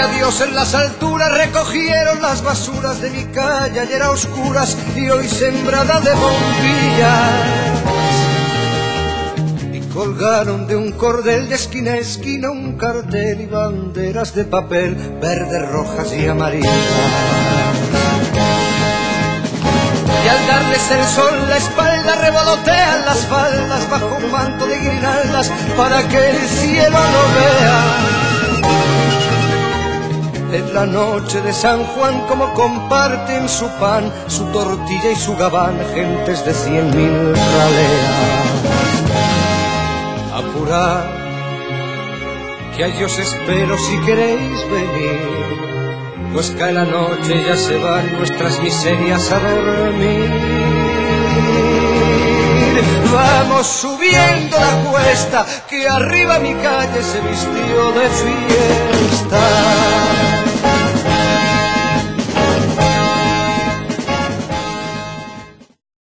Dios en las alturas, recogieron las basuras de mi calle, ayer a oscuras y hoy sembrada de bombillas. Y colgaron de un cordel de esquina a esquina un cartel y banderas de papel, verdes, rojas y amarillas. Y al darles el sol la espalda revolotean las faldas bajo un manto de guirnaldas para que el cielo no vea. En la noche de San Juan como comparten su pan, su tortilla y su gabán, gentes de 100.000 raleas. Apurad, que ahí os espero si queréis venir, pues cae la noche y ya se van nuestras miserias a dormir. Vamos subiendo la cuesta, que arriba mi calle se vistió de fiesta.